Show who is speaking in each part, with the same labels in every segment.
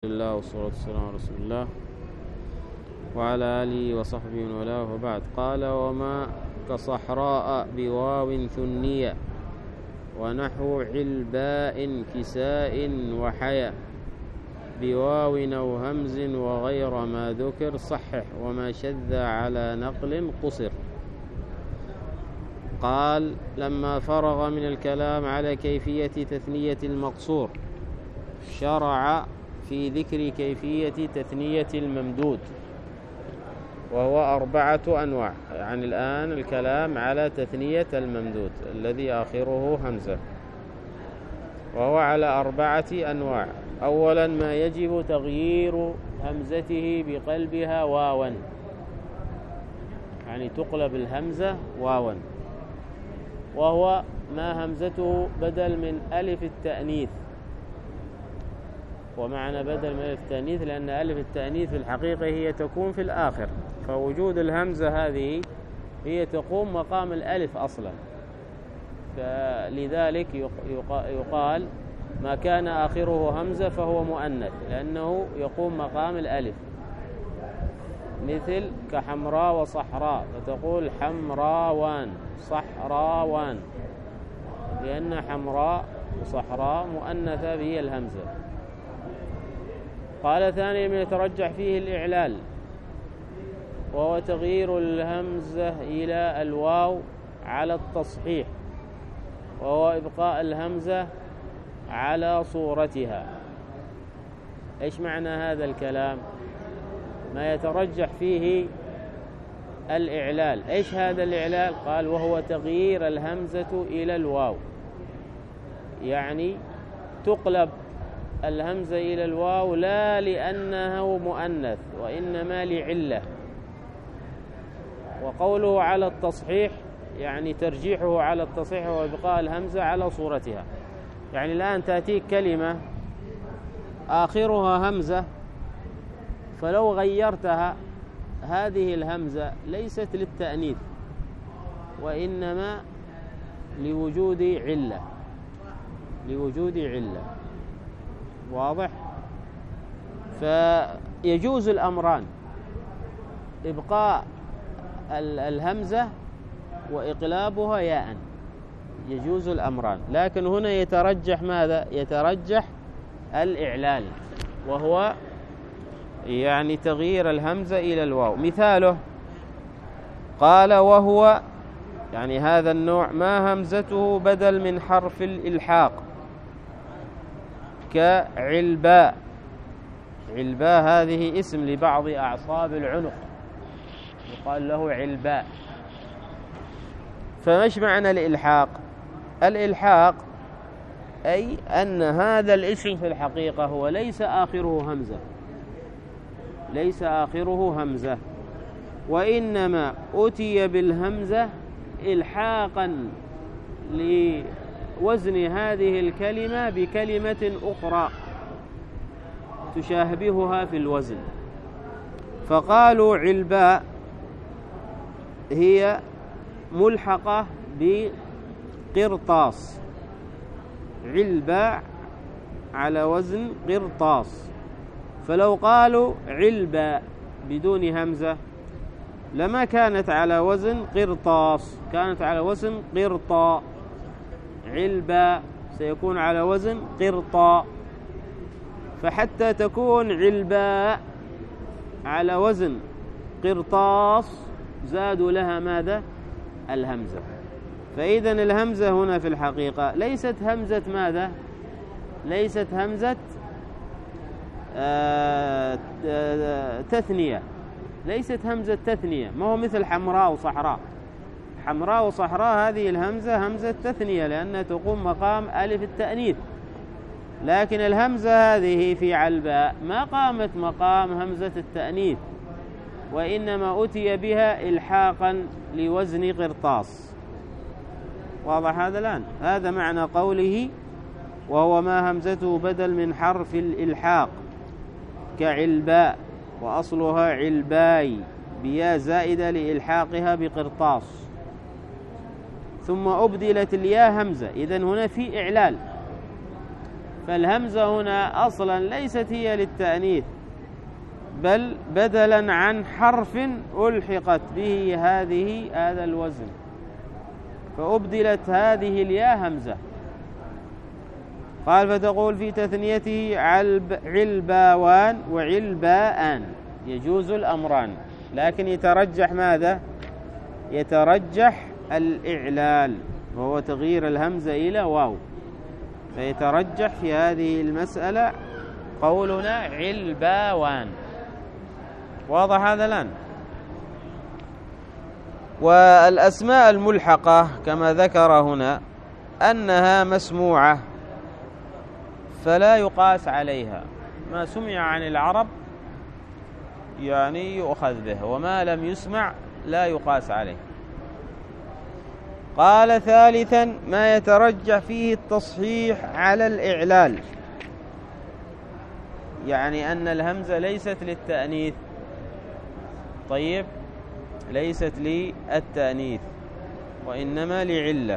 Speaker 1: الله والصلاة والسلام على رسول الله وعلى آله وصحبه ومن والاه وبعد. قال: وما كصحراء بواو ثنية ونحو علباء كساء وحيا بواو أو همز وغير ما ذكر صحح وما شذ على نقل قصر. قال: لما فرغ من الكلام على كيفية تثنية المقصور شرع في ذكر كيفية تثنية الممدود، وهو 4 أنواع. يعني الآن الكلام على تثنية الممدود الذي آخره همزة، وهو على 4 أنواع. أولا ما يجب تغيير همزته بقلبها واوا، يعني تقلب الهمزة واوا، وهو ما همزته بدل من ألف التأنيث. ومعنى بدل من ألف التأنيث لأن ألف التأنيث في الحقيقة هي تكون في الآخر، فوجود الهمزة هذه هي تقوم مقام الألف أصلا، فلذلك يقال ما كان آخره همزة فهو مؤنث لأنه يقوم مقام الألف، مثل كحمراء وصحراء، فتقول حمراوان صحراوان، لأن حمراء وصحراء مؤنثة به الهمزة. قال: ثانيا من يترجح فيه الإعلال، وهو تغيير الهمزة إلى الواو على التصحيح، وهو إبقاء الهمزة على صورتها. إيش معنى هذا الكلام؟ ما يترجح فيه الإعلال. إيش هذا الإعلال؟ قال: وهو تغيير الهمزة إلى الواو، يعني تقلب الهمزة إلى الواو لا لأنه مؤنث وإنما لعلة. وقوله على التصحيح يعني ترجيحه على التصحيح وإبقاء الهمزة على صورتها. يعني الآن تأتيك كلمة آخرها همزة، فلو غيرتها هذه الهمزة ليست للتأنيث وإنما لوجود علة، لوجود علة. واضح؟ فيجوز الأمران، إبقاء الهمزة وإقلابها ياء، يجوز الأمران. لكن هنا يترجح ماذا؟ يترجح الإعلال، وهو يعني تغيير الهمزة إلى الواو. مثاله قال: وهو يعني هذا النوع ما همزته بدل من حرف الإلحاق كعلباء. علباء هذه اسم لبعض أعصاب العنق، يقال له علباء. فمش معنى الإلحاق؟ الإلحاق أي أن هذا الاسم في الحقيقة هو ليس آخره همزة، ليس آخره همزة، وإنما أتي بالهمزة إلحاقا لوزن هذه الكلمة بكلمة أخرى تشابهها في الوزن. فقالوا علباء هي ملحقة بقرطاس، علباء على وزن قرطاس. فلو قالوا علباء بدون همزة لما كانت على وزن قرطاس، كانت على وزن قرطاء. علباء سيكون على وزن قرطاء. فحتى تكون علباء على وزن قرطاس زادوا لها ماذا؟ الهمزة. فإذا الهمزة هنا في الحقيقة ليست همزة ماذا؟ ليست همزة تثنية، ليست همزة تثنية. ما هو مثل حمراء وصحراء. حمراء وصحراء هذه الهمزة همزة تثنية لأنها تقوم مقام ألف التأنيث، لكن الهمزة هذه في علباء ما قامت مقام همزة التأنيث، وإنما أتي بها إلحاقا لوزن قرطاس. واضح هذا الآن؟ هذا معنى قوله: وهو ما همزته بدل من حرف الإلحاق كعلباء، وأصلها علباي بيا زائدة لإلحاقها بقرطاس، ثم أبدلت الياء همزة. إذن هنا في إعلال، فالهمزة هنا أصلا ليست هي للتأنيث، بل بدلا عن حرف ألحقت به هذا الوزن، فأبدلت هذه الياء همزة. قال فتقول في تثنيته علباوان وعلباءان، يجوز الأمران، لكن يترجح ماذا؟ يترجح الإعلال، وهو تغيير الهمزة إلى واو، فيترجح في هذه المسألة قولنا علباوان. واضح هذا الآن؟ والأسماء الملحقة كما ذكر هنا أنها مسموعة فلا يقاس عليها، ما سمع عن العرب يعني يؤخذ به، وما لم يسمع لا يقاس عليه. قال ثالثا ما يترجح فيه التصحيح على الإعلال، يعني أن الهمزة ليست للتأنيث. طيب، ليست للتأنيث وإنما لعلة،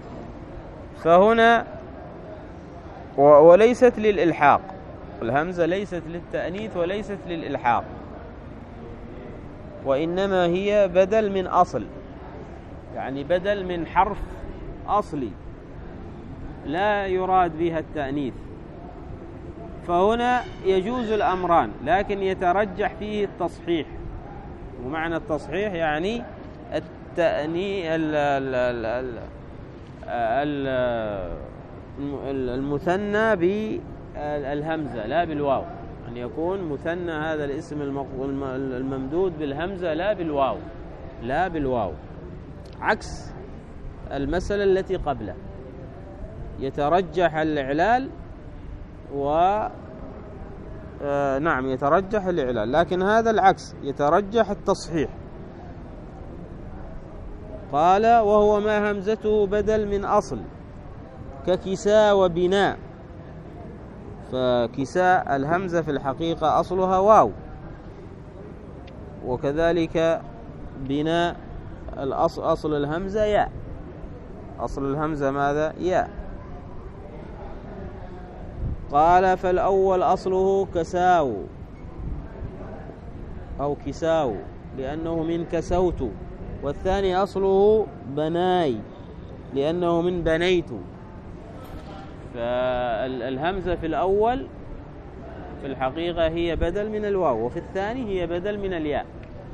Speaker 1: فهنا وليست للإلحاق، الهمزة ليست للتأنيث وليست للإلحاق، وإنما هي بدل من أصل، يعني بدل من حرف أصلي لا يراد بها التأنيث، فهنا يجوز الأمران، لكن يترجح فيه التصحيح. ومعنى التصحيح يعني المثنى بالهمزة لا بالواو، أن يكون مثنى هذا الاسم الممدود بالهمزة لا بالواو، عكس المسألة التي قبله يترجح الإعلال نعم يترجح الإعلال، لكن هذا العكس يترجح التصحيح. قال وهو ما همزته بدل من أصل ككساء وبناء، فكساء الهمزة في الحقيقة أصلها واو، وكذلك بناء أصل الهمزة ياء، أصل الهمزة ماذا؟ ياء. قال فالأول أصله كساو أو كساو لأنه من كسوت، والثاني أصله بناي لأنه من بنيت. فالهمزة في الأول في الحقيقة هي بدل من الواو، وفي الثاني هي بدل من الياء.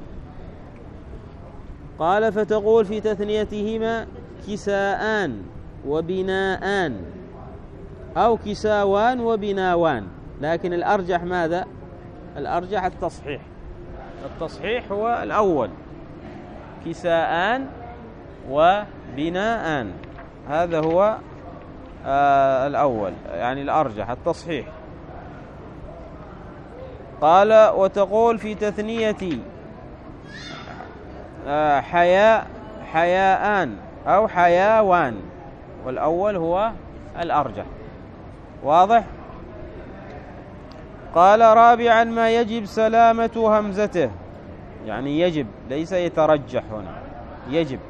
Speaker 1: قال فتقول في تثنيتهما كساءان وبناءان أو كساوان وبناوان، لكن الأرجح ماذا؟ الأرجح التصحيح. التصحيح هو الأول كساءان وبناءان، هذا هو الأول، يعني الأرجح التصحيح. قال وتقول في تثنيتي حياءان أو حياوان، والأول هو الأرجح. واضح؟ قال رابعا ما يجب سلامة همزته، يعني يجب ليس يترجح هنا، يجب.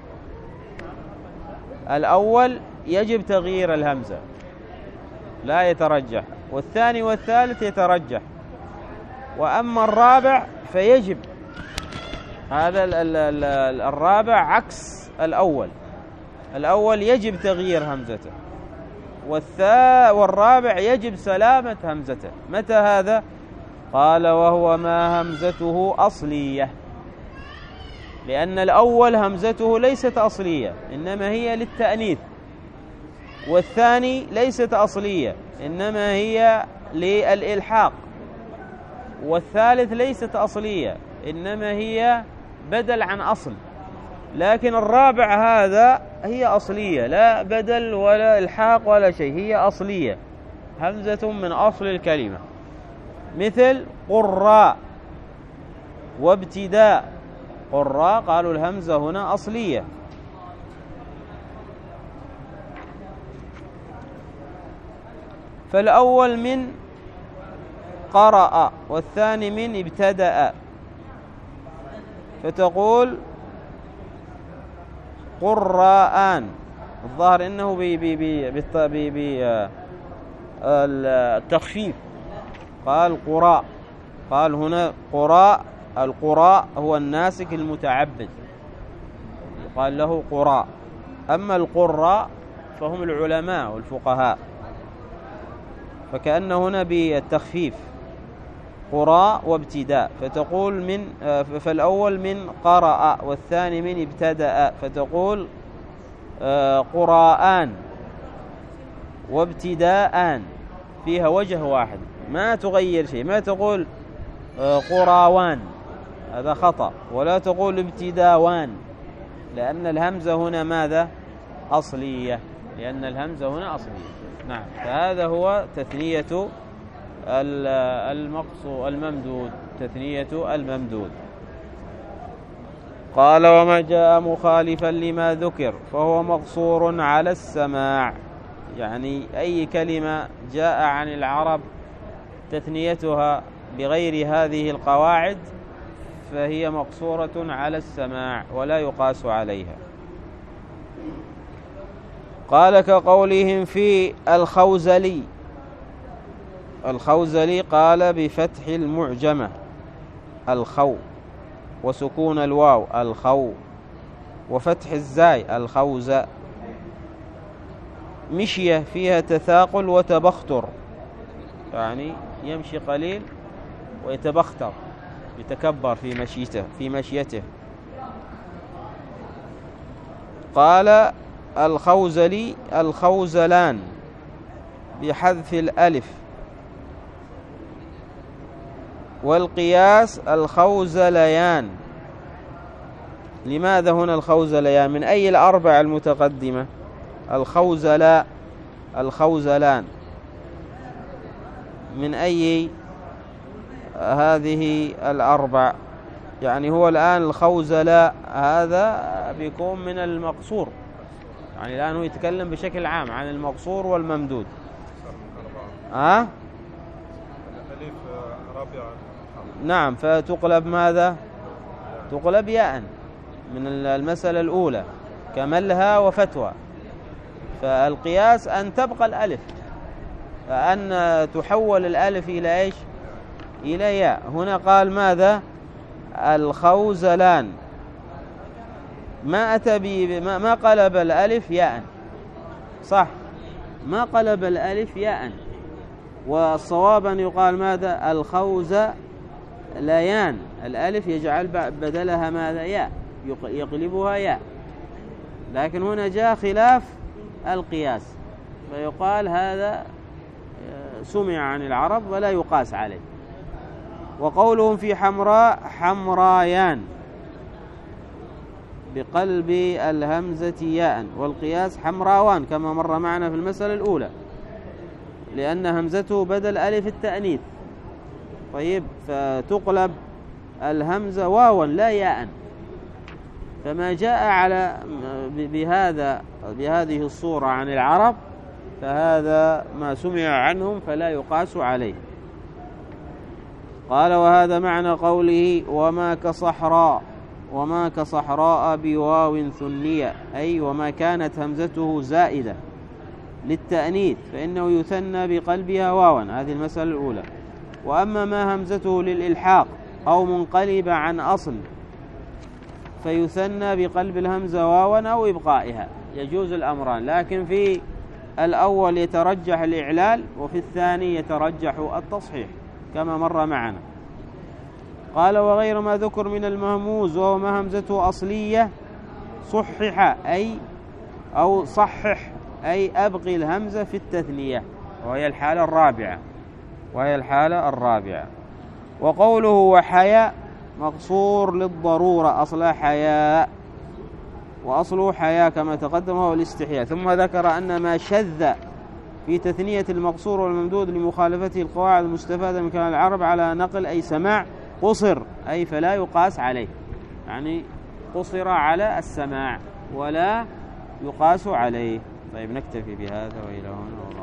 Speaker 1: الأول يجب تغيير الهمزة لا يترجح، والثاني والثالث يترجح، وأما الرابع فيجب. هذا الرابع عكس الأول، الأول يجب تغيير همزته، والرابع يجب سلامة همزته. متى هذا؟ قال وهو ما همزته أصلية، لأن الأول همزته ليست أصلية إنما هي للتأنيث، والثاني ليست أصلية إنما هي للإلحاق، والثالث ليست أصلية إنما هي بدل عن أصل، لكن الرابع هذا هي أصلية، لا بدل ولا إلحاق ولا شيء، هي أصلية، همزة من أصل الكلمة، مثل قراء وابتداء. قراء قالوا الهمزة هنا أصلية. فالأول من قرأ والثاني من ابتدأ، فتقول قراءان، الظاهر إنه التخفيف، قال قراء، قال هنا قراء. القراء هو الناسك المتعبد، يقال له قراء. أما القراء فهم العلماء والفقهاء، فكأن هنا بالتخفيف قراء وابتداء، فتقول من فالأول من قرأ والثاني من ابتدأ، فتقول قراءان وابتداءان، فيها وجه واحد ما تغير شيء، ما تقول قراوان، هذا خطأ، ولا تقول ابتداوان، لأن الهمزة هنا ماذا؟ أصلية، لأن الهمزة هنا أصلية. نعم، فهذا هو تثنية الممدود، تثنية الممدود. قال وما جاء مخالفا لما ذكر فهو مقصور على السماع، يعني أي كلمة جاء عن العرب تثنيتها بغير هذه القواعد فهي مقصورة على السماع ولا يقاس عليها. قال كقولهم في الخوزلي، الخوزلي قال بفتح المعجمة الخو وسكون الواو الخو وفتح الزاي الخوز، مشية فيها تثاقل وتبختر، يعني يمشي قليل ويتبختر، يتكبر في مشيته. قال الخوزلي الخوزلان بحذف الألف، والقياس الخوزليان. لماذا هنا الخوزليان؟ من أي الأربع المتقدمة؟ الخوزلاء الخوزلان، من أي هذه الأربع؟ يعني هو الآن الخوزلاء هذا بيكون من المقصور، يعني الآن هو يتكلم بشكل عام عن المقصور والممدود. الألف رابعة، نعم، فتقلب ماذا؟ تقلب ياء من المسألة الأولى كملها وفتوى. فالقياس أن تبقى الألف، فأن تحول الألف إلى إيش؟ إلى ياء. هنا قال ماذا؟ الخوزلان، ما أتى ما قلب الألف ياء، صح، ما قلب الألف ياء، والصواب أن يقال ماذا؟ الخوزليان، الألف يجعل بدلها ماذا؟ ياء، يقلبها ياء. لكن هنا جاء خلاف القياس، فيقال هذا سمع عن العرب ولا يقاس عليه. وقولهم في حمراء حمرايان بقلب الهمزة ياء، والقياس حمراوان كما مر معنا في المسألة الأولى، لأن همزته بدل ألف التأنيث. طيب، فتقلب الهمزة واوا لا ياء، فما جاء على بهذه الصورة عن العرب فهذا ما سمع عنهم فلا يقاس عليه. قال وهذا معنى قوله وما كصحراء بواو ثنية، أي وما كانت همزته زائدة للتأنيث فإنه يثنى بقلبها واوا، هذه المسألة الأولى. وأما ما همزته للإلحاق أو منقلب عن أصل فيثنى بقلب الهمزة واوا أو إبقائها، يجوز الأمران، لكن في الأول يترجح الإعلال وفي الثاني يترجح التصحيح كما مر معنا. قال وغير ما ذكر من المهموز وهو ما همزته أصلية صحح أو صحح، أي أبقي الهمزة في التثنية، وهي الحالة الرابعة. وقوله وحياء مقصور للضرورة، أصلها حياء، وأصله حياء كما تقدم هو الاستحياء. ثم ذكر أن ما شذ في تثنية المقصور والممدود لمخالفته القواعد المستفادة من كلام العرب على نقل أي سماع قصر، أي فلا يقاس عليه، يعني قصر على السماع ولا يقاس عليه. طيب، نكتفي بهذا وإلى هنا.